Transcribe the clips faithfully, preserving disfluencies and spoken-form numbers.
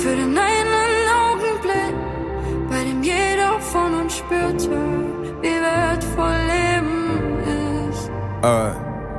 für den einen Augenblick, bei dem jeder von uns spürte, wie wertvoll Leben ist. Äh.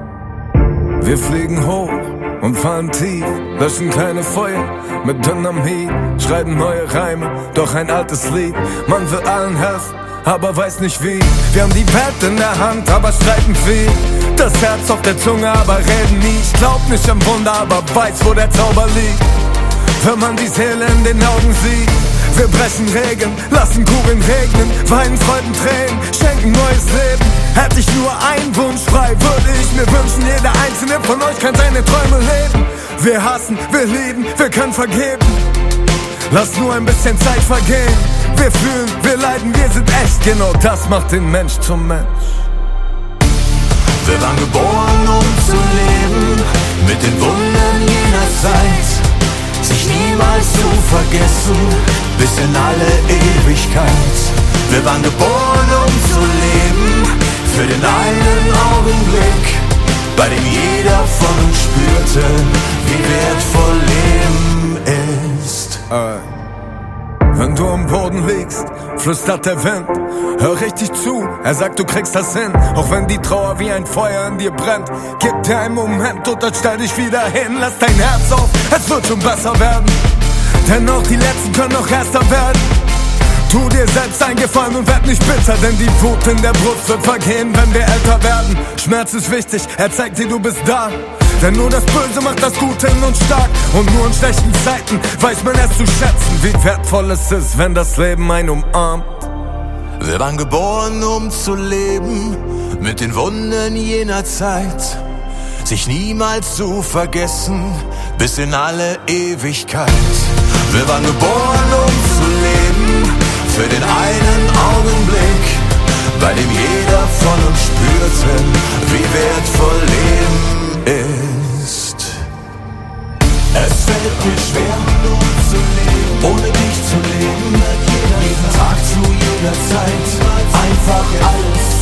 Wir fliegen hoch und fahren tief, löschen kleine Feuer mit Dynamit, schreiben neue Reime, doch ein altes Lied. Man will allen helfen, aber weiß nicht wie. Wir haben die Welt in der Hand, aber streiten viel. Das Herz auf der Zunge, aber reden nie. Ich glaub nicht am Wunder, aber weiß, wo der Zauber liegt. Wenn man die Seele in den Augen sieht. Wir brechen Regeln, lassen Kugeln regnen, weinen Freuden, Tränen, schenken neues Leben. Hätte ich nur einen Wunsch frei, würde ich mir wünschen, jeder einzelne von euch kann seine Träume leben. Wir hassen, wir lieben, wir können vergeben. Lass nur ein bisschen Zeit vergehen. Wir fühlen, wir leiden, wir sind echt. Genau das macht den Mensch zum Mensch. Wir waren geboren, um zu leben, mit den Wundern jener Zeit. Sich niemals zu vergessen, bis in alle Ewigkeit. Wir waren geboren, um zu leben, für den einen Augenblick, bei dem jeder von uns spürte, wie wertvoll Leben ist. Äh, wenn du am Boden liegst, flüstert der Wind, hör richtig zu, er sagt, du kriegst das hin. Auch wenn die Trauer wie ein Feuer in dir brennt, gib dir einen Moment und dann stell dich wieder hin. Lass dein Herz auf, es wird schon besser werden, denn auch die Letzten können noch erster werden. Tu dir selbst einen Gefallen und werd nicht bitter, denn die Wut in der Brust wird vergehen, wenn wir älter werden. Schmerz ist wichtig, er zeigt dir, du bist da. Denn nur das Böse macht das Gute in uns stark. Und nur in schlechten Zeiten weiß man es zu schätzen, wie wertvoll es ist, wenn das Leben einen umarmt. Wir waren geboren, um zu leben, mit den Wunden jener Zeit. Sich niemals zu vergessen, bis in alle Ewigkeit. Wir waren geboren, um zu leben, für den einen Augenblick, bei dem jeder von uns spürte, wie wertvoll Leben ist. Es fällt mir schwer, nur zu leben, ohne dich zu leben, jeden Tag zu jeder Zeit, einfach alles